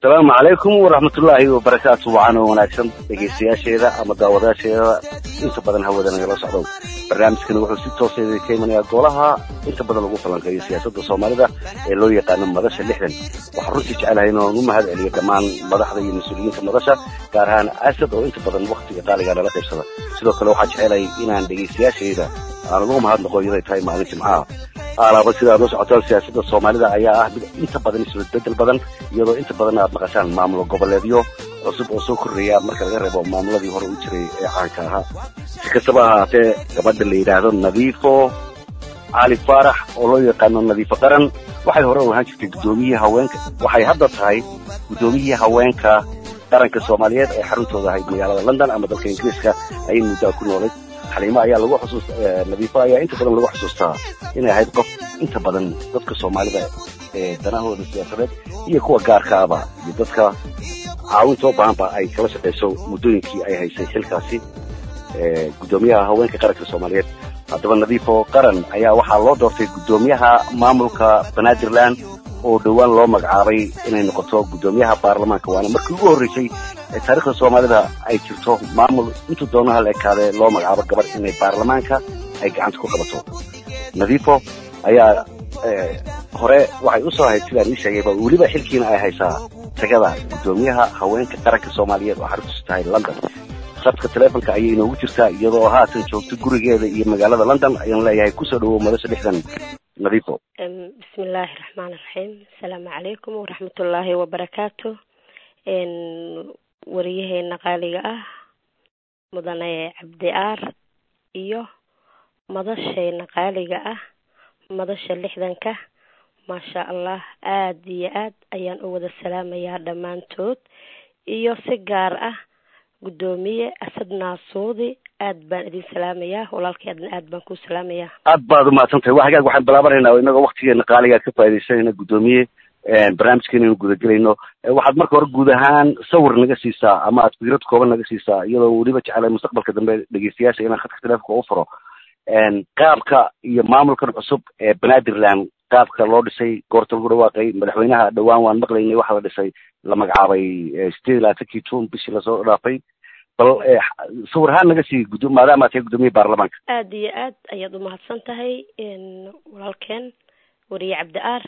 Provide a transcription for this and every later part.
السلام عليكم ورحمة الله وبركاته وعنا وناكسن دقيسيا شيدا أما داودا شيدا إنت بدن هودنا يلا صعدوا برنامج كنا وحنا ستة وسيد كيمن يقولها إنت بدن لقوا فلان قيسيا سد الصومالي ده اللي هو يقان مدرسة اللحن وحرصت على هنا نما هذا اللي كمان مدرسة المسؤولين في المدرسة كارهان أسد وإنت بدن وقت يطالع على رأس السنة سلوك لو حاج على إن عند دقيسيا شيدا أنا نوم هذا نقول يدا تاي معلش معاه على بس إذا نص عطال سياسة الصومالي ده أيها إنت بدن يسود البدن يضو إنت بدن مقاسان معاملة قبل اليوم cusub oo soo kordhiya marka laga reebo maamuladii hore u jiray ee caanka ahaa si kastaba ahaatee gabadha la yiraahdo Nadiifo Ali Farax oo loo yaqaan Nadiifo qaran waxay hore u ahaan jirtay gudoomiyaha haweenka waxay hadda tahay gudoomiyaha haweenka qaranka Soomaaliyeed ee xaruntooda ahayd magaalada London ama dalka Ingiriiska ay muddo ku noolayd xalima ayaa lagu xusuustaa Nadiifo ayaa inta badan lagu xusuustaa inay ahayd qof inta badan dadka Soomaalida ee danahooda siyaasadeed iyo kuwa gaarka ah iyo dadka عاونتو بانبا أي كلا شقيسو مدونكي أي هايسي حلكاسي قدوميها هوينك قرق الصوماليات هذا النظيفو قرن أيا وحا الله دورتي قدوميها ماملكا بنادرلان ودوان لو مقعاري إني نقطو قدوميها بارلمان كوانا مركو هوريسي تاريخ الصوماليات أي جرتو مامل انتو دونها لكالي لو مقعاري قبر إني بارلمانكا أي قعنتكو قبطو نظيفو أيا hore waxay u soo haysadaan in sheegayba waliba xilkiina ay haysaa tagada gudoomiyaha haweenka qaranka Soomaaliyeed oo xaruntiisu tahay London sababta telefoonka ayay inoogu jirtaa iyadoo haatan joogto gurigeeda iyo magaalada London ayaan leeyahay ku soo dhawow madasha dhixdan Nadiifo bismillaahir rahmaanir rahiim assalaamu calaykum wa rahmatullaahi wa barakaatuh wariyaheena qaaliga ah mudane Cabdi Aar iyo madasheena qaaliga ah madasha lixdanka ما شاء الله آد أيان أود السلام يا دمانتود إيو سجار قدومية أسدنا صودي آد بان إدين سلام يا ولالك آد بانكو سلام يا آد بعض ما تنتهي واحد واحد بلابر هنا وإنه وقت نقالي كفاية إذا هنا قدومية برامج كنا نقول إنه واحد مرة ورق جودهان صور نجسيسا أما أتبيرت كوبا نجسيسا يلو وليبتش على المستقبل كده بيجي سياسي أنا خدت اختلاف كوفره قابك يمامل كرب عصب بنادرلان qaabka loo dhisay goorta lagu dhawaaqay madaxweynaha dhawaan waan maqlaynay waxa la dhisay la magacaabay 18 June bishii la soo dhaafay bal sawirhaan naga sii maadaama ay gudoomiye baarlamaanka aad iyo aad ayaad u mahadsan tahay walaalkeen wariye Cabdi Aar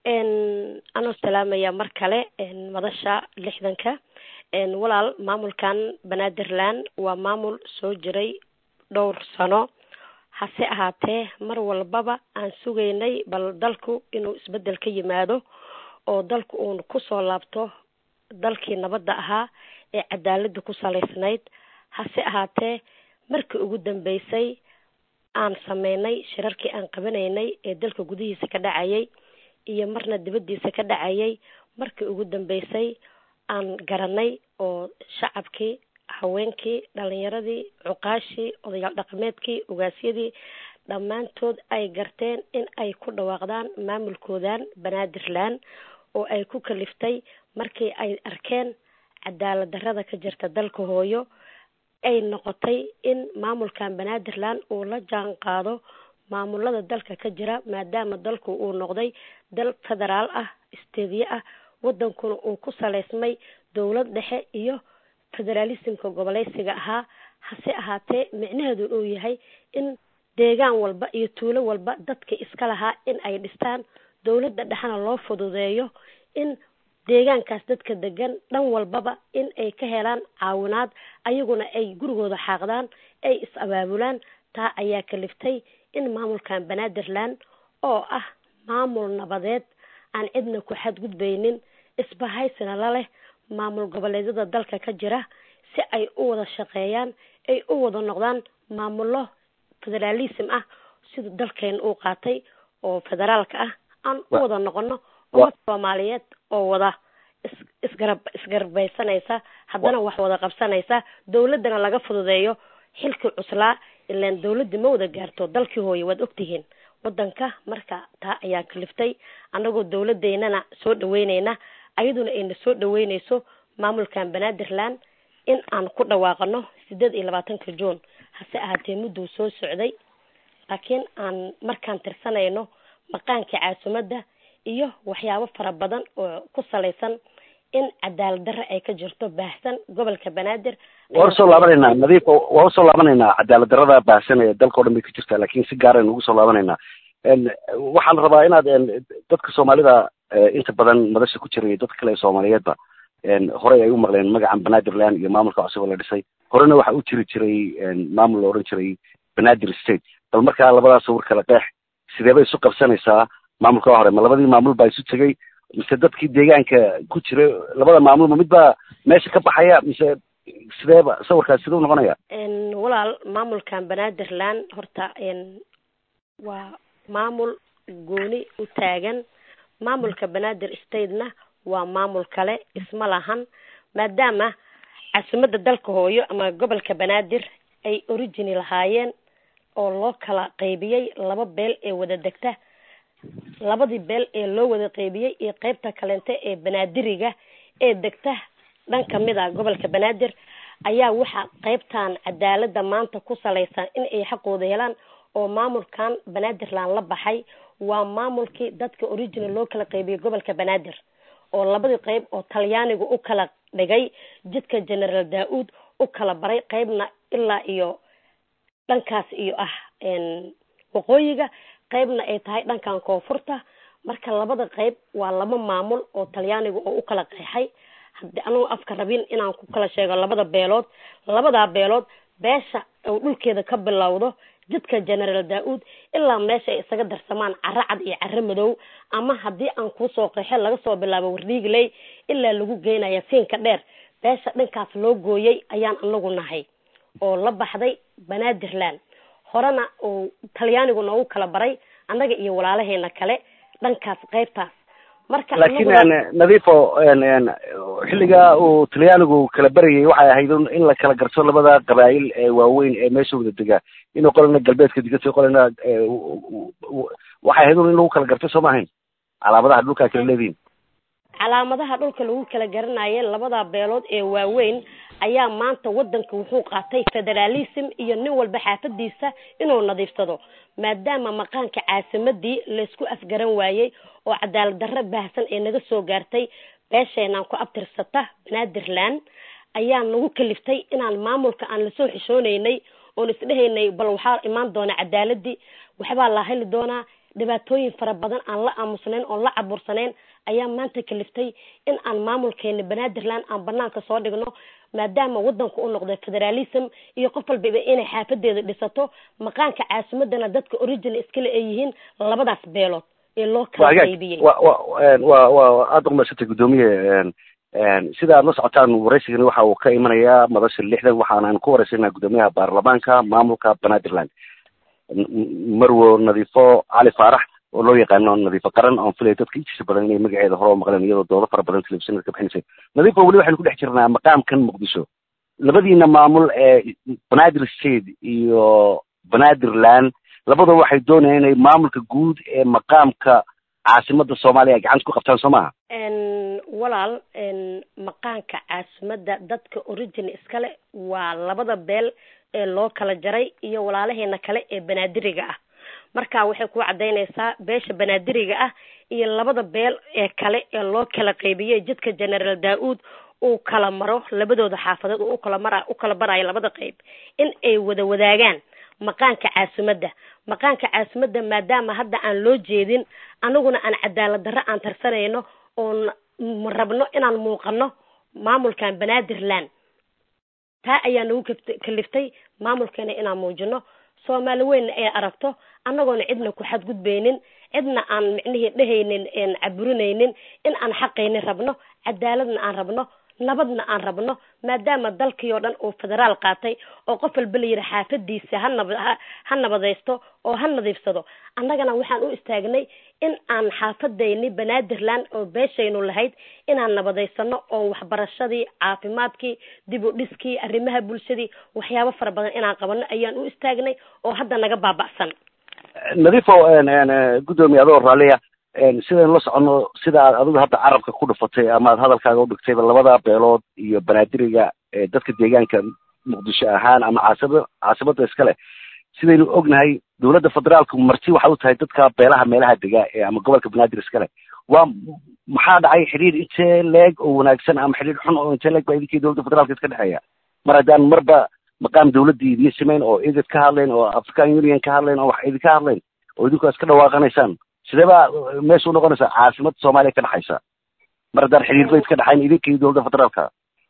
anoo salaamaya mar kale madasha lixdanka walaal maamulkan Banaadirland waa maamul soo jiray dhowr sano hase ahaatee mar walbaba aan sugaynay bal dalku inuu isbedel ka yimaado oo dalku uu ku soo laabto dalkii nabadda ahaa ee cadaaladda ku saleysnayd hase ahaatee markii ugu dambeysay aan sameynay shirarkii aan qabanaynay ee dalka gudihiisa ka dhacayay iyo marna dibadiisa ka dhacayay markii ugu dambeysay aan garanay oo shacabkii haweenkii dhalinyaradii cuqaashii odayaal dhaqameedkii ugaasyadii dhammaantood ay garteen in ay ku dhawaaqdaan maamulkoodan Banaadirland oo ay ku kaliftay markii ay arkeen cadaalad darrada ka jirta dalka hooyo ay noqotay in maamulkan Banaadirland uu la jaan qaado maamulada dalka ka jira maadaama dalku uu noqday dal federaal ah isteediye ah wadankuna uu ku saleysmay dawlad dhexe iyo federalismka goboleysiga ahaa hase ahaatee micnaheedu uu yahay in deegaan walba iyo tuulo walba dadka iska lahaa in ay dhistaan dawladda dhaxana loo fududeeyo in deegaankaas dadka degan dhan walbaba in ay ka helaan caawinaad ayaguna ay gurigooda xaaqdaan ay is abaabulaan taa ayaa kaliftay in maamulkan Banaadirland oo ah maamul nabadeed aan cidna ku xadgudbaynin isbahaysana la leh maamul goboleedyada dalka ka jira si ay u wada shaqeeyaan ay u wada noqdaan maamulo federalism ah sida dalkeen uu qaatay oo federaalka ah aan u wada noqono oo Soomaaliyeed oo wada isgarbaysanaysa haddana wax wada qabsanaysa dawladana laga fududeeyo xilka cuslaa ilaan dawladda ma wada gaarto dalkii hooyo wad ogtihiin wadanka marka taa ayaa kaliftay anagoo dawladeynana soo dhaweynayna ayaduna ayna soo dhaweynayso maamulkan Banaadirland in aan ku dhawaaqano 28 June hase ahaatee muddo soo socday laakiin aan markaan tirsanayno maqaankii caasimadda iyo waxyaabo fara badan oo ku saleysan in cadaalad darre ay ka jirto baahsan gobolka banaadir. waa soo laabanayna nadiif waa soo laabanayna cadaalad darrada baahsan ee dalka oo dhan bay ka jirtaa laakiin si gaar ah ugu soo laabanayna waxaan rabaa inaad dadka Soomaalida inta badan madasha ku jiray dadka kale Soomaaliyeedba horey ay u maqleen magacan Banaadirland iyo maamulka cusub la dhisay horena waxa uu jiray maamul la oran jiray Banaadir State bal markaa labadaas sawir kala qeex sidee bay isu qabsanaysaa maamulka hore ma labadii maamul baa isu tagay mise dadkii deegaanka ku jiray labada maamul ma midba meesha ka baxaya mise sideeba sawirkaas sidoo noqonaya walaal maamulkan Banaadirland horta waa maamul gooni u taagan maamulka Banaadir State-na waa maamul kale isma lahan maadaama caasimadda dalka hooyo ama gobolka Banaadir ay origin lahaayeen oo loo kala qaybiyay laba beel ee wada degta labadii beel ee loo wada qaybiyay iyo qaybta kaleente ee Banaadiriga ee degta dhanka mid ah gobolka Banaadir ayaa waxa qaybtan cadaaladda maanta ku salaysan in ay xaqooda helaan oo maamulkan Banaadirland la baxay waa maamulkii dadka original loo kala qaybiyay gobolka Banaadir oo labadii qayb oo Talyaanigu u kala dhigay jidka General Daoud u kala baray qaybna ilaa iyo dhankaas iyo waqooyiga qaybna ay tahay dhankan koonfurta marka labada qayb waa laba maamul oo Talyaanigu oo u kala qeexay hadii anu afka rabin inaan ku kala sheego labada beelood beesha oo dhulkeeda ka bilowdo jidka General Daoud ilaa meesha ay isaga darsamaan caracad iyo carro madow ama hadii aan ku soo qeexay laga soo bilaabo Wardiigley ilaa lagu geenayo siinka dheer beesha dhankaas loo gooyay ayaan anagu nahay oo la baxday Banaadirland horena oo Talyaanigu noo kala baray annaga iyo walaalaheena kale dhankaas qaybtaas marka laakiin nadiifo xilliga uu Talyaanigu kala barayay waxay ahayd in la kala garto labada qabaa'il ee waaweyn ee meesha wada degaa inuu qolna galbeedka digay qolna waxay ahayd in lagu kala garto Soomaaliya calaamadaha dhulka kala leedin calaamadaha dhulka lagu kala garanayay labada beelood ee waaweyn ayaa maanta wadanka wuxuu qaatay federalism iyo nin walba xaafadiisa inuu nadiifsado maadaama maqaanka caasimadii la isku afgaran waayay oo cadaalad darro baahsan ee naga soo gaartay beesheenan ku abtirsata Banaadirland ayaa nagu kaliftay inaan maamulka aan la soo xishoonaynay oo isdhehaynay bal waxa imaan doona cadaaladii waxba la heli doona dhibaatooyin fara badan aan la aamusnayn oo la cabursaneen ayaa maanta kaliftay in aan maamulkeena Banaadirland aan banaanka soo dhigno maadaama wadanku uu noqday federalism iyo qof walba inay xaafadeeda dhisato maqaanka caasimadana dadka original iskale ay yihiin labadaas beelood ee loo kala qaybiyay waa aad u maashatay gudoomiye sida aad la socotaan waraysigani waxa uu ka imanayaa madasha 60 waxaan ku waraysanaa gudoomiyaha baarlamaanka maamulka Banaadirland Marwo Nadiifo Ali Faarax oo loo yaqaano Nadiifo qaran oo filay dadka intiisa badan inay magaceeda hore u maqleen iyadoo doodo fara badan telefishinka ka bixinaysa Nadiifo wali waxaan ku dhex jirnaa maqaamkan Muqdisho labadiina maamul ee Banaadir State iyo Banaadirland labadaba waxay doonayaan inay maamulka guud ee maqaamka caasimadda Soomaaliya gacanta ku qabtaan Soomaaliya walaal maqaanka caasimadda dadka origin iskale waa labada beel ee loo kala jaray iyo walaalaheena kale ee Banaadiriga ah marka waxay ku cadeynaysaa beesha Banaadiriga ah iyo labada beel ee kale ee loo kala qaybiyay jidka General Daoud uu kala maro labadooda xaafadood uu kala barayo labada qayb in ay wada wadaagaan maqaanka caasimadda maadaama hadda aan loo jeedin anaguna aan cadaalad darro aan tarsanayno oo rabno inaan muuqano maamulkan Banaadirland taa ayaa nagu kaliftay maamulkeena inaan muujino Soomaali weyn ay aragto annagoona cidna ku xadgudbeynin cidna aan micnihii dhehaynin caburinaynin in aan xaqayni rabno cadaaladna aan rabno nabadna aan rabno maadaama dalkii oo dhan uu federaal qaatay oo qof walba la yiri xaafadiisa ha nabadaysto oo ha nadiifsado annagana waxaan u istaagnay in aan xaafadayni Banaadirland oo beeshaynu lahayd inaan nabadaysano oo waxbarashadii caafimaadkii dib u dhiskii arrimaha bulshadii waxyaabo fara badan inaan qabano ayaan u istaagnay oo hadda naga baaba'san Nadiifo gudoomiye adoo raaliya sidaan la socono sida aad adigu hadda carabka ku dhufatay ama aad hadalkaaga u dhigtay labada beelood iyo Banaadiriga dadka deegaanka Muqdisho ahaan ama caasimadda iskale sidaynu ognahay dawladda federaalku marti waxa uu tahay dadka beelaha meelaha degaa ama gobolka Banaadir iskale waa maxaa dhacay xiriir intee leeg oo wanaagsan ama xiriir xun oo intee leeg baa idinkii dowladda federaalka iska dhexeeya mar haddaan marba maqaam dawladdii idiin samayn oo idid ka hadlayn oo African Union ka hadlayn oo wax idinka hadlayn oo idinku iska dhawaaqanaysaan sidee baa meesha u noqonaysaa caasimada Soomaaliya ka dhaxaysa mar haddaan xiriir ba iska dhaxayn idinkii dowladda federaalka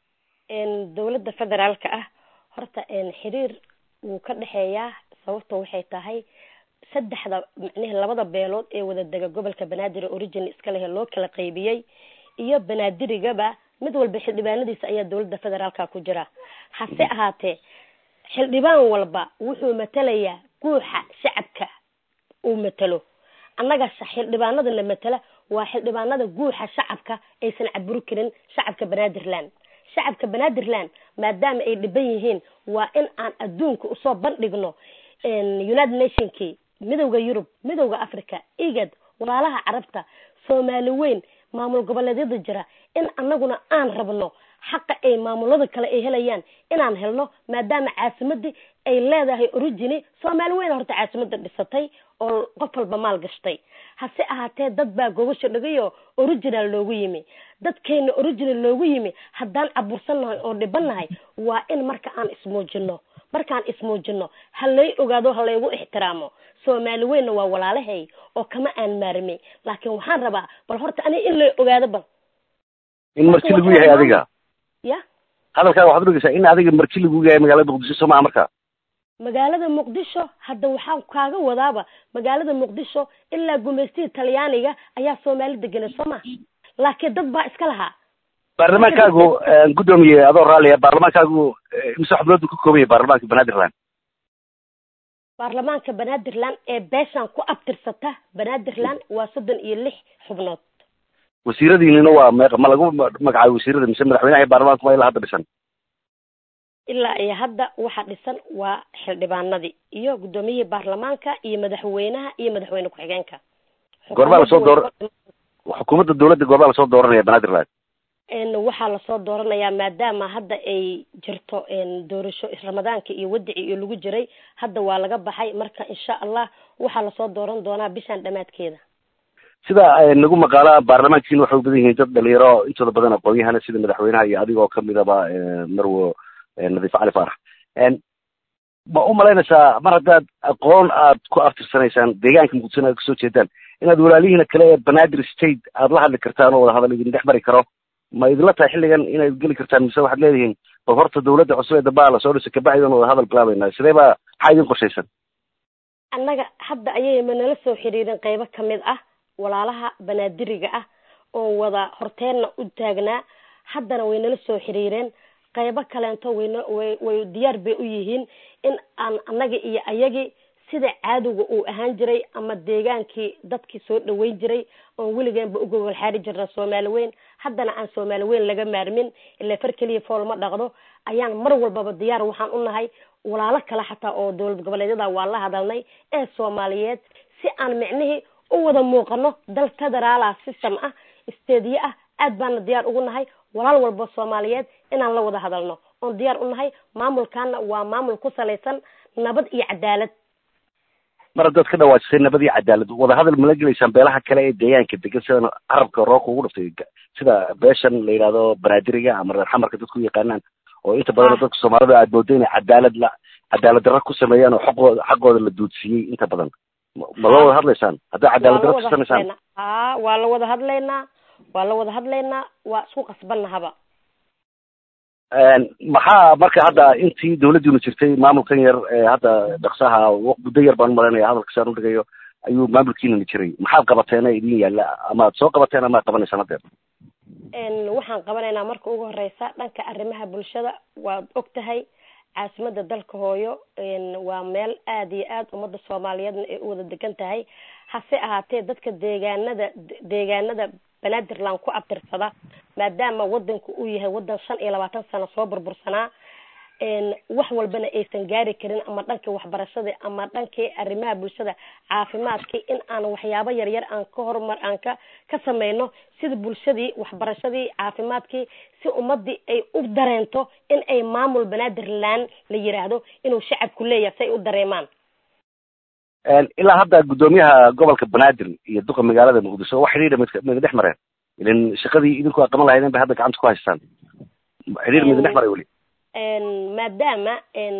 dowladda federaalka ah horta xiriir wuu ka dhexeeyaa sababta waxay tahay saddexda macnaheed labada beelood ee wada dega gobolka Banaadir origin iska leh loo kala qaybiyay iyo Banaadirigaba mid walba xildhibaanadiisa ayaa dowladda federaalka ku jira hase ahaatee xildhibaan walba wuxuu matalayaa guuxa shacabka uu matalo annaga xildhibaanada la matala waa xildhibaanada guuxa shacabka aysan caburi karin shacabka Banaadirland shacabka Banaadirland maadaama ay dhiban yihiin waa in aan adduunka u soo bandhigno United Nationski midowga Yurub midowga Afrika IGAD walaalaha carabta Soomaali weyn maamul goboleedyada jira in annaguna aan rabno xaqa ay maamulada kale ay helayaan inaan helno maadaama caasimadii ay leedahay origin Soomaali weyn horta caasimada dhisatay oo qof walba maal gashtay hase ahaatee dad baa gobasho dhagayo original loogu yimi dadkeena original loogu yimi haddaan cabursanahay oo dhibanahay waa in markaan ismuujino halay ogaado halaygu ixtiraamo Soomaali weyn waa walaalahay oo kama aan maarmay laakiin waxaan rabaa bal horta ani in la ogaado bal in markii lagu yahay adiga ya hadalkaaga waxaad dhigaysaa in adiga markii lagu yahay magaalada Muqdisho Soomaa marka magaalada Muqdisho hadda waxaan kaaga wadaaba magaalada Muqdisho ilaa gumeystii Talyaaniga ayaa Soomaali degan Soomaa laakiin dad baa iska lahaa baarlamaankaagu gudoomiye adoo raaliya baarlamaankaagu imisa xubnood ku koobay baarlamaanka Banaadirland baarlamaanka Banaadirland ee beeshan ku abtirsata Banaadirland waa 36 xubnood wasiiradiina waa ma lagu magacaabay wasiirada mise madaxweynaha baarlamaanka ma ilaa hadda dhisan ilaa ay hadda waxa dhisan waa xildhibaanadii iyo gudoomiyihii baarlamaanka iyo madaxweynaha iyo madaxweyne ku-xigeenka goorma la soo dooro xukuumadda dawladda goorma la soo dooranaya Banaadirland waxaa la soo dooranayaa maadaama hadda ay jirto doorasho ramadaanka iyo wadici iyo lagu jiray hadda waa laga baxay marka insha Allah waxaa la soo dooran doonaa bishan dhamaadkeeda sida nagu maqaala baarlamaankiina waxay u badan yihiin dad dhalinyaro intooda badan aqoonyahana sida madaxweynaha iyo adigoo kamidaba marwo Nadiif Cali Faarax ma u malaynaysaa mar haddaad aqoon aad ku aftirsanaysaan deegaanka Muqdisho aad kasoo jeedaan inaad walaalihiina kale ee Banaadir State aad la hadli kartaan oo wada hadal idin dhex mari karo ma idinla tahay xilligan inaad geli kartaan mise waxaad leedihiin bal horta dawladda cusub ee dambaa la soo dhisay kabacdiina wada hadal bilaabaynaa sidee baa maxaa idin qorshaysan annaga hadda ayay manala soo xiriireen qaybo kamid ah walaalaha Banaadiriga ah oo wada horteena u taagnaa haddana way nala soo xiriireen qaybo kaleento way diyaar bay u yihiin in aan annaga iyo ayagi sida caadiga uu ahaan jiray ama deegaankii dadkii soo dhaweyn jiray oo weligaanba uga walxaari jirna Soomaali weyn haddana aan Soomaali weyn laga maarmin ilaa farkaliya fool ma dhaqdo ayaan mar walba diyaar waxaan u nahay walaalo kale xataa oo dawlad goboleedyada waa la hadalnay ee Soomaaliyeed si aan micnihii u wada muuqano dal federaal system ah isteediye ah aad baan diyaar ugu nahay walaal walba Soomaaliyeed inaan la wada hadalno oo diyaar u nahay maamulkaana waa maamul ku saleysan nabad iyo cadaalad mar dad ka dhawaajisay nabad iyo cadaalad wada hadal ma la gelaysaan beelaha kale ee deegaanka degan sida carabka roobka ugu dhuftay sida beeshan la yiraahdo Banaadiriga ama reer xamarka dadku yaqaanaan oo inta badan dadka Soomaalida aad moodeen cadaalad darro ku sameeyaan oo xaqooda la duudsiyay inta badan ma la wada hadlaysaan hadda cadaalad darro ku sameeyaan waa la wada hadlaynaa waa isku qasbanahaba maxaa marka hadda intii dawladdiinu jirtay maamulkan yar hadda dhaqsaha muddo yar baan marinaya hadalka saan u dhigayo ayuu maamulkiina jiray maxaad qabateen idin yaalla ama aad soo qabateen ama qabanaysaan hadda waxaan qabanaynaa marka ugu horeysa dhanka arrimaha bulshada waad ogtahay caasimada dalka hooyo waa meel aad iyo aad ummadda Soomaaliyeedna ay u wada degan tahay hase ahaatee dadka deegaanada Banaadirland ku abtirsada maadaama wadanku uu yahay wadan 25 sano soo burbursanaa wax walbana aysan gaari karin ama dhanka waxbarashada ama dhanka arrimaha bulshada caafimaadka in aan waxyaabo yar yar aan ka horumar aan ka sameeyno sida bulshadii waxbarashadii caafimaadkii si ummadii ay u dareento in ay maamul Banaadirland la yiraahdo inuu shacabku leeyahay say u dareemaan ilaa hadda guddoomiyaha gobolka banaadir iyo duqa magaalada muqdisho wax xidhiidha mid dhex mareen ilan shaqadii idinku aad qaban lahaydeen bay hadda gacanta ku haystaan xidhiir mid dhex maray weli maadaama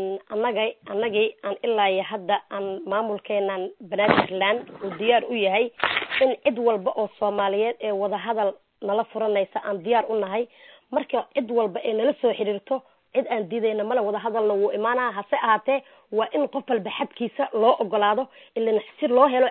annagii aan ilaa iyo hadda aan maamulkeenan Banaadirland uu diyaar u yahay in cid walba oo Soomaaliyeed ee wada hadal nala furanaysa aan diyaar u nahay marka cid walba ee nala soo xiriirto cid aan diidayna mala wada hadalna wuu imaanaa hase ahaatee waa in qof walba xadkiisa loo ogolaado ilaa si loo helo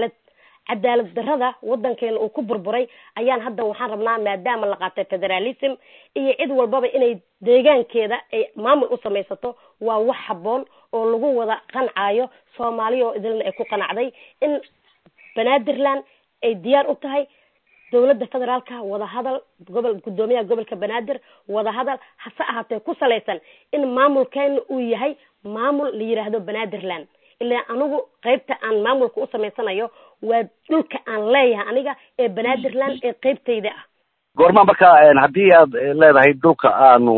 cadaalad darrada wadankeena uu ku burburay ayaan hadda waxaan rabnaa maadaama la qaatay federalism iyo cid walbaba inay deegaankeeda ay maamul u samaysato waa wax habboon oo lagu wada qancaayo Soomaaliya oo idilna ay ku qanacday in Banaadirland ay diyaar u tahay dawladda federaalka wada hadal guddoomiyaha gobolka Banaadir wada hadal hase ahaatee ku salaysan in maamulkeena uu yahay maamul la yiraahdo Banaadirland ilaa anigu qaybta aan maamulka u samaysanayo waa dhulka aan leeyahay aniga ee Banaadirland ee qaybtayda ah goorma marka haddii aad leedahay dhulka aanu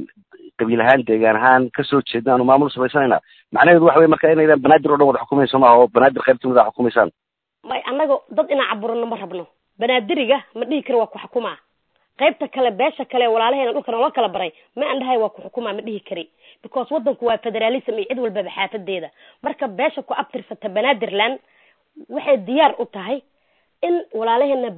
qabiil ahaan deegaan ahaan kasoo jeedna aanu maamul samaysanayna macnaheedu waxa weeye marka inaydan Banaadir oo dhan wada xukumayso maaha oo Banaadir qaybtooda xukumaysaan may anaga dad inaan caburno ma rabno Banaadiriga ma dhihi karo waa ku xukumaa qaybta kale beesha kale walaalaheena dhulka loo kala baray ma aan dhahay waa ku xukumaa ma dhihi kari because wadanku waa federalism iyo cid walba xaafadeeda marka beesha ku abtirsata Banaadirland waxay diyaar u tahay in walaalaheena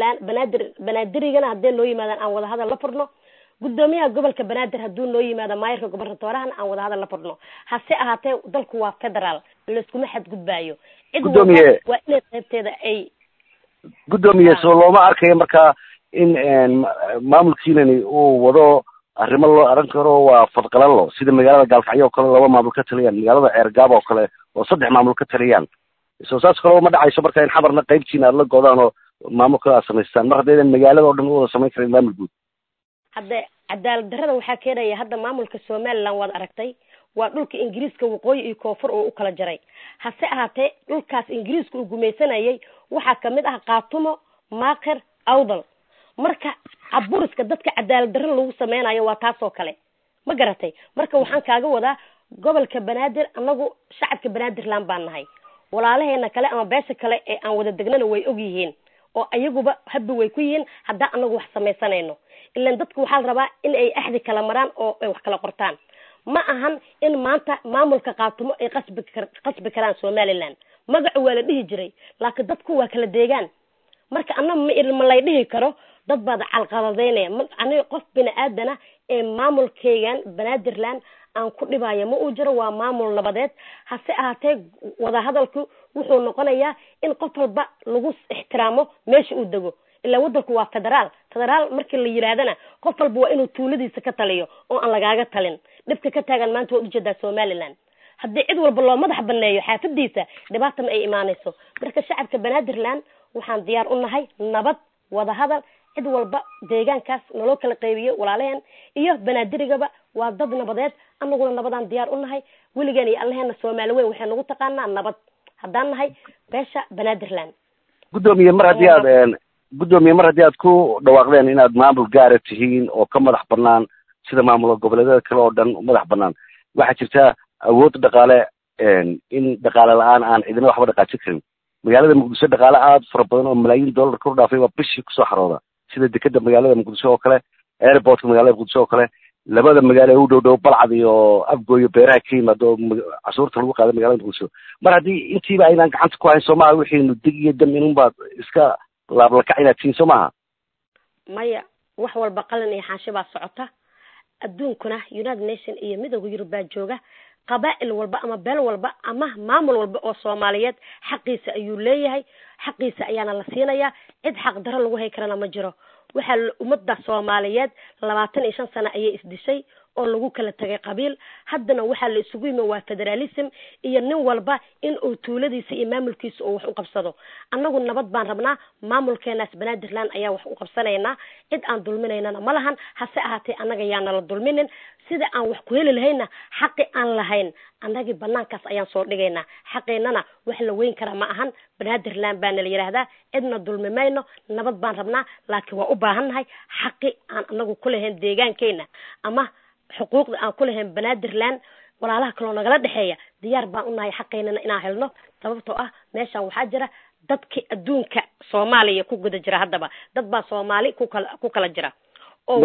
Banaadirigana hadee loo yimaadaan aan wada hadal la furno guddoomiyaha gobolka Banaadir haduu loo yimaado maayirka gobolka aan wada hadal la furno hase ahaatee dalku waa federal la isku ma xadgudbaayo cid walba waa inay qaybteeda ay guddoomiye soo looma arkayo marka in maamulkiinani uu wado arrimo loo aran karo waa fadqalalo sida magaalada Gaalkacyo oo kale laba maamul ka taliyaan magaalada Ceergaab oo kale oo saddex maamul ka taliyaan soo saas kale ma dhacayso marka in xabarna qaybtiina la goodaan oo maamulka samaystaan mar haddii magaalada oo dhan wada samayn karin maamul guud hadda cadaalad darrada waxaa keenaya hadda maamulka Somaliland waad aragtay waa dhulka Ingiriiska waqooyi iyo koonfur oo u kala jaray hase ahaatee dhulkaas Ingiriiska uu gumaysanayay waxaa kamid ah Qaatumo Maaqir Awdal marka aburiska dadka cadaalad darro lagu sameynayo waa taas oo kale ma garatay marka waxaan kaaga wadaa gobolka Banaadir anagu shacabka Banaadirland baan nahay walaalaheena kale ama beesha kale ee aan wada degnana way og yihiin oo ayaguba habbi way ku yihiin hadda anagu wax sameysanayno ilaa dadku waxa la rabaa in ay axdi kala maraan oo ay wax kala qortaan ma ahan in maanta maamulka Qaatumo ay qasbi karaan Somaliland magacu waa la dhihi jiray laakiin dadku waa kala deegaan marka anna ma lay dhihi karo dad baad calqaladeynaya aniga qof bini aadana ee maamulkeegan Banaadirland aan ku dhibaayo ma uu jiro waa maamul nabadeed hase ahaatee wada hadalku wuxuu noqonayaa in qof walba lagu ixtiraamo meesha uu dago ilaa wadanku waa federaal markii la yiraahdana qof walba waa inuu tuuladiisa ka taliyo oo aan lagaaga talin dhibka ka taagan maanta waa u jeedaa Somaliland haddii cid walba loo madax baneeyo xaafadiisa dhibaato ma ay imaanayso marka shacabka Banaadirland waxaan diyaar u nahay nabad wada hadal cid walba deegaankaas naloo kala qaybiyo walaalaheen iyo Banaadirigaba waa dad nabadeed anaguna nabadaan diyaar u nahay weligaan iyo allaheena Soomaali weyn waxaan ugu taqaanaa nabad haddaan nahay beesha Banaadirland guddoomiye mar haddii aad ku dhawaaqdeen inaad maamul gaara tihiin oo ka madax bannaan sida maamulka goboleedyada kale oo dhan madax bannaan waxaa jirta awood dhaqaale in dhaqaale la-aan aan cidina waxba dhaqaajin karin magaalada Muqdisho dhaqaale aad fara badan oo malaayiin dollar ku dhaafay waa bishii kusoo xarooda sida dekada magaalada Muqdisho oo kale airportka magaalada Muqdisho oo kale labada magaalo ee u dhow Balcad iyo Afgooyo beeraha ka yimaado cashuurta lagu qaado magaalada Muqdisho mar haddii intiiba aynaan gacanta ku hayn Soomaaliya wixii nu dig iyo dam inunbaad iska laablakac inaad siin soo maaha maya wax walba qalin iyo xaashi baa socota adduunkuna United Nation iyo midowga Yurub baa jooga qabaa'il walba ama beel walba ama maamul walba oo Soomaaliyeed xaqiisa ayuu leeyahay xaqiisa ayaana la siinayaa cid xaq darro lagu hay karana ma jiro waxa ummadda Soomaaliyeed 25 sano ayay isdishay oo lagu kala tagay qabiil haddana waxa la isugu yimid waa federalism iyo nin walba in uu tuuladiisa iyo maamulkiisa oo wax u qabsado annagu nabad baan rabnaa maamulkeenaas Banaadirland ayaa wax u qabsanaynaa cid aan dulminaynana ma lahan hase ahaatee annaga yaana la dulminin sida aan wax ku heli lahayna xaqi aan lahayn annagi banaankaas ayaan soo dhigaynaa xaqeenana wax la weyn kara ma ahan Banaadirland baan la yiraahdaa cidna dulmimayno nabad baan rabnaa laakiin waa u baahannahay xaqi aan annagu ku lahayn deegaankeena ama xuquuqda aan ku lahayn Banaadirland walaalaha kale oo nagala dhaxeeya diyaar baan u nahay xaqeenana inaan helno sababtoo ah meeshan waxaa jira dadki adduunka Soomaaliya ku guda jira haddaba dad baa Soomaali ku kala jira oo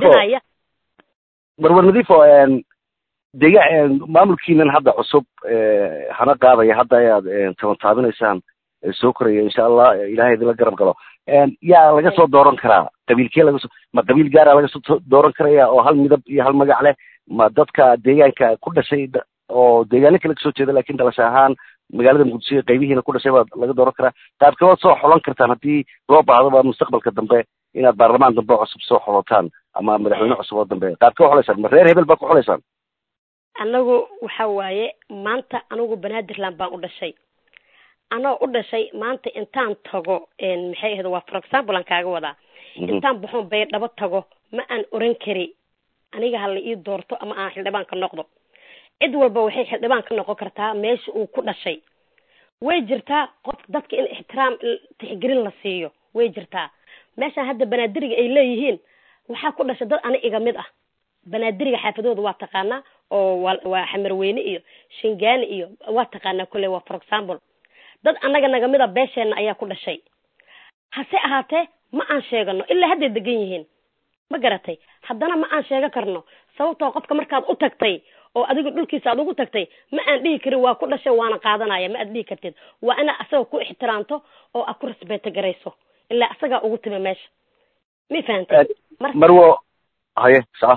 marwar nadiifo maamulkiinan hadda cusub hana qaadaya hadda ayaad taabinaysaan soo koraya insha Allah ilaahay idinla garab galo yaa laga soo dooran karaa qabiilkee ma qabiil gaara laga soo dooran karaya oo hal midab iyo hal magac leh ma dadka deegaanka ku dhashay oo deegaano kale kasoo jeeda laakiin dhalasho ahaan magaalada Muqdisho qaybihiina ku dhashay baa laga dooran karaa qaabka waad soo xulan kartaan haddii loo baahdo mustaqbalka dambe inaad baarlamaan dambe cusub soo xulataan ama madaxweyne cusub oo dambe qaabka xulaysan ma reer hebel baa ku xulaysan anagu waxa waaye maanta anagu Banaadirland baan u dhashay anoo u dhashay maanta intaan tago maxay ahayd waa for example aan kaaga wadaa intaan baxoon bay dhaba tago ma aan oran kari aniga hal ii doorto ama aan xildhibaan ka noqdo cid walba waxay xildhibaan ka noqon kartaa meesha uu ku dhashay way jirtaa qof dadka in ixtiraam tixgelin la siiyo way jirtaa meesha hadda Banaadiriga ay leeyihiin waxa ku dhashay dad aniga iga mid ah Banaadiriga xaafadooda waa taqaana oo waa Xamarweyne iyo Shingaani iyo waa taqaana kulay waa for example dad anaga naga mid ah beesheena ayaa ku dhashay hase ahaatee ma aan sheegano ilaa hadda degan yihiin ma garatay haddana ma aan sheega karno sababtoo qofka markaad u tagtay oo adiga dhulkiisa aad ugu tagtay ma aan dhihi karin waa ku dhashay waana qaadanaya ma aad dhihi kartid waa ina asaga ku ixtiraamto oo aad ku respect garayso ilaa asaga ugu timi meesha ma fahantay marwo haye sax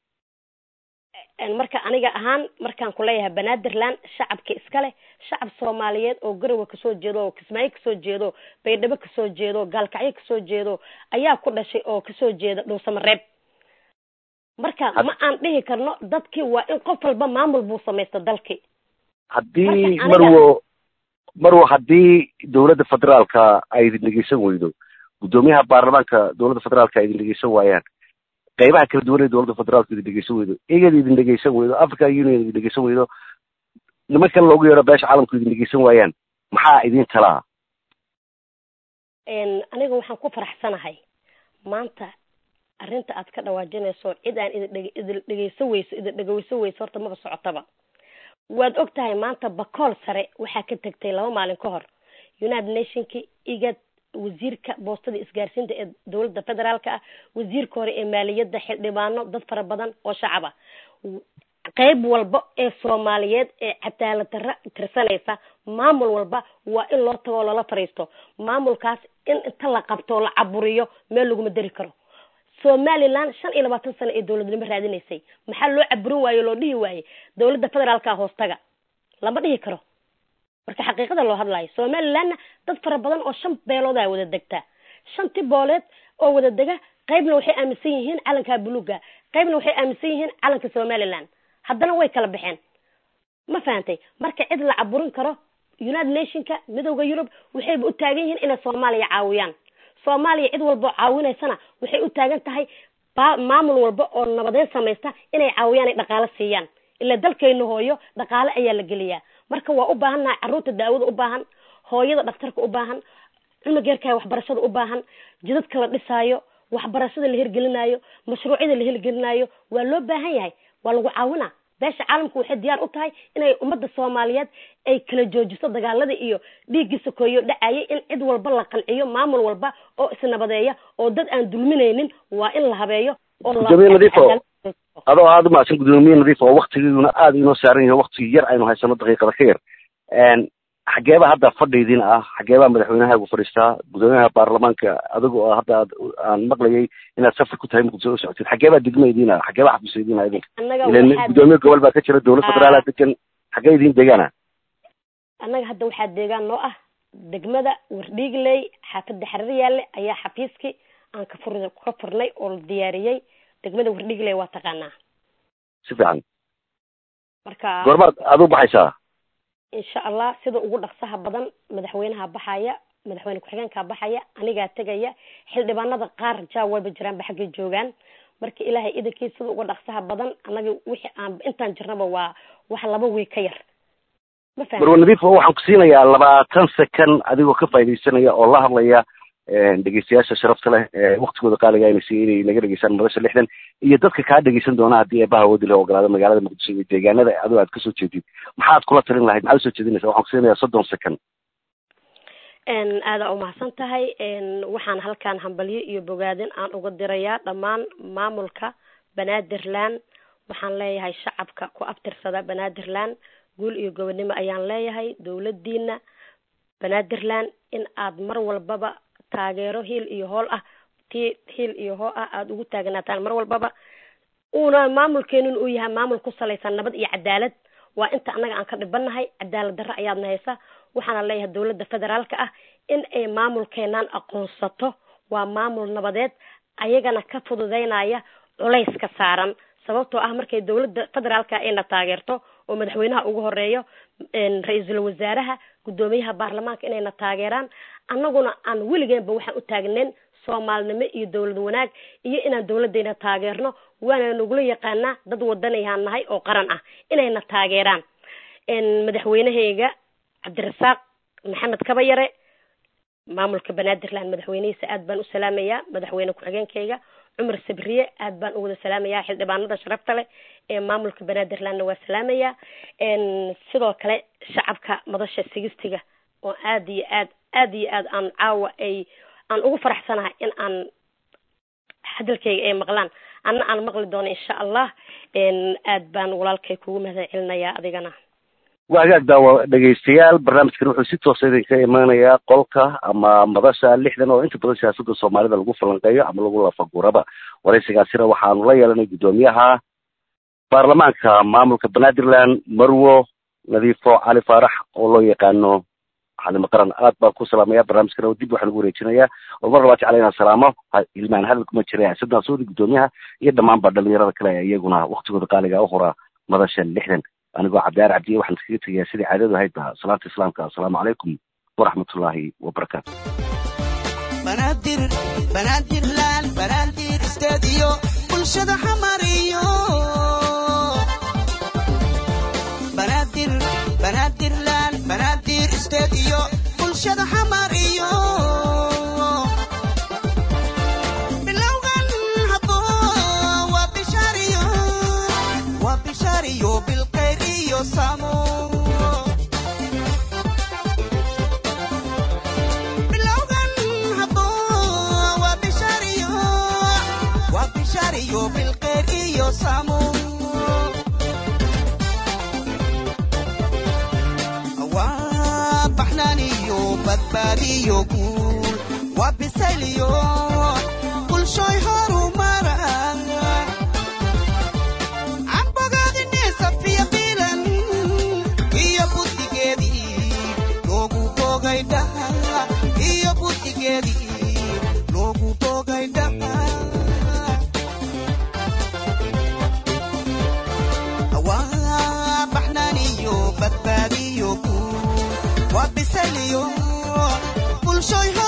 marka aniga ahaan markaan ku leeyahay Banaadirland shacabka iska leh shacab Soomaaliyeed oo Garowe ka soo jeedo oo Kismaayo ka soo jeedo Baydhabo ka soo jeedo Gaalkacyo ka soo jeedo ayaa ku dhashay oo ka soo jeeda Dhuusamareeb marka ma aan dhihi karno dadkii waa in qof walba maamul buu sameeysto dalkii haddii marwo haddii dawladda federaalka ay idin dhegeysan weydo gudoomiyaha baarlamaanka dawladda federaalka ay idin dhegeysan waayaan qaybaha kala duwan ee dawladda federaalka idin dhegeysan weydo iyagana idin dhegeysan weydo Africa Union idin dhegeysan weydo nimanka loogu yeero beesha caalamku idin dhegeysan waayaan maxaa idin talaa aniga waxaan ku faraxsanahay maanta arrinta aad ka dhawaajinayso cid aan idin dhegeysan weyso horta ma socotaba waad ogtahay maanta bakool sare waxaa ka tagtay 2 maalin ka hor United Nationski igad wasiirka boostada isgaarsiinta ee dawladda federaalka ah wasiirka hore ee maaliyadda xildhibaano dad fara badan oo shacab ah qayb walba ee Soomaaliyeed ee cadaalad darro tirsanaysa maamul walba waa in loo tago lala fariisto maamulkaas in inta la qabto la caburiyo meel lagu madari karo Somaliland 25 sano ee dawladnimo raadinaysay maxaa loo caburin waayo loo dhihi waayo dawladda federaalka hoostaga lama dhihi karo marka xaqiiqada loo hadlayo Somaliland dad fara badan oo 5 beelood ay wada degtaa 5 booleed oo wada dega qaybna waxay aaminsan yihiin calanka buluuga qaybna waxay aaminsan yihiin calanka Somaliland haddana way kala baxeen ma fahantay marka cid la caburin karo United Nationka midowga Yurub waxay u taagan yihiin inay Soomaaliya caawiyaan Soomaaliya cid walba caawinaysana waxay u taagan tahay maamul walba oo nabadeyn sameeysta inay caawiyaan ay dhaqaale siiyaan ila dalkeena hooyo dhaqaale ayaa la geliyaa marka waa u baahannahay carruurta daawada u baahan hooyada dhakhtarka u baahan cilmigeerka waxbarashada u baahan jidadka la dhisaayo waxbarashada la hirgelinayo mashruucyada la hirgelinayo waa loo baahan yahay waa lagu caawinaa beesha caalamku waxay diyaar u tahay inay ummadda Soomaaliyeed ay kala joojiso dagaalada iyo dhiiggiisa kooyo dhacayay in cid walba la qanciyo maamul walba oo isnabadeeya oo dad aan dulminaynin waa in la habeeyo oo la adoo aad ma san gudoomiye nadiif oo waqtigiina aad inoo saaran yahay waqti yar aynu haysano daqiiqada ka yar xageeba hadda fadhiidin ah xageeba madaxweynaha ugu fariistaa gudoomiyaha baarlamaanka adigu hadda aan maqlayay inaad safar ku tahay Muqdisho u socotid xageeba degmaydiina xageeba xafiisyadiina idinka gudoomiye gobol baa ka jira dawladda federaalka degan xagee idin deegaana annaga hadda waxaa deegaan noo ah degmada Wardhiigley xaafadda Xariiryaale ayaa xafiiski aan ka furnay oo la diyaariyay degmada Wardhiigley waa taqaanaa si fiican marka goormaad aad u baxaysaa insha Allah sida ugu dhaqsaha badan madaxweynaha baxaya madaxweyne ku-xigeenka baxaya aniga tagaya xildhibaanada qaar jawaab jiraan baxay joogan marka ilaahay idinkiisa sida ugu dhaqsaha badan anaga wixii aan intaan jirnaba waa wax 2 week ka yar marwo nadiif waxaan ku siinayaa 20 second adigoo ka faa'iideysanaya oo la hadlaya dhegeystayaasha sharafta leh waqtigooda qaaliga inay si inay naga dhegeystaan madasha 60 iyo dadka kaa dhegeysan doona haddii eebaha wadi la ogolaado magaalada muqdisho iyo deegaanada adoo aad kasoo jeedid maxaad kula talin lahayd maxaad usoo jeedinaysaa waxaan kusiinayaa 30 second aada umahadsan tahay waxaan halkaan hambalyo iyo bogaadin aan uga dirayaa dhammaan maamulka Banaadirland waxaan leeyahay shacabka ku abtirsada Banaadirland guul iyo gobonimo ayaan leeyahay dawladdiina Banaadirland in aad mar walbaba taageero hiil iyo hool ah aad ugu taagnaataan mar walbaba una maamulkeenun uu yahay maamul ku salaysan nabad iyo cadaalad waa inta anaga aan ka dhibanahay cadaalad darro ayaadna haysa waxaan leeyahay dawladda federaalka ah in ay maamulkeenan aqoonsato waa maamul nabadeed ayagana ka fududeynaya culayska saaran sababtoo ah markay dawladda federaalka ayna taageerto oo madaxweynaha ugu horeeyo ra'iisul wasaaraha gudoomiyaha baarlamaanka inayna taageeraan annaguna aan weligeenba waxaan u taagneen Soomaalnimo iyo dawlad wanaag iyo inaan dawladdeena taageerno waana nagula yaqaanaa dad wadanayaan nahay oo qaran ah inayna taageeraan madaxweynahayga Cabdirasaaq Maxamed Kabayare maamulka Banaadirland madaxweynihiisa aad baan u salaamayaa madaxweyne ku-xigeenkayga Cumar Sabriye aad baan ugu salaamayaa xildhibaanada sharafta leh ee maamulka Banaadirland waa salaamayaa sidoo kale shacabka madasha 60 oo aad iyo aad aan caawa aan ugu faraxsanahay in aan hadalkayga ay maqlaan aan maqli doono insha Allah aad baan walaalkay kugu mahadcelinayaa adigana وهاجاك داوا dhageystayaal barnaamijkan wuxuu si toos ah ka imaanayaa qolka ama madasha 60 oo inta badan siyaasadda Soomaalida lagu falanqeeyo ama lagu lafaguraba wareysigaasina waxaan la yeelanay gudoomiyaha baarlamaanka maamulka Banaadirland Marwo Nadiifo Cali Faarax oo loo yaqaano xalimo qaran aad baan ku salaamayaa barnaamijkan oo dib waxaan ugu wareejinayaa oo mar labaad jeclayna salaamo ilmaan hadal kuma jiray sidoo soo gudoomiyaha iyo dhammaan dhalinyarada kale iyaguna waqtigooda qaaliga u hora madasha 60 أنا عبد الله عبدي وحنا سكت يا سيدي عدد هيدا صلاة الإسلام السلام عليكم ورحمة الله وبركاته. بنادر لان بنادر استديو كل شذا حماريو بنادر لان بنادر استديو كل شذا حماريو باللوغان هبو وبشاريو بالقيريو سامو بالقيريو سامو وبحنانيو بدباريو كول وبساليو كل شوي هارو مرا عبقاد الناس في بيلن هي بوتي كدي لوغو بوغايدا هي بوتي كدي لوغو بوغايدا بدباريو وبساليو كل شوي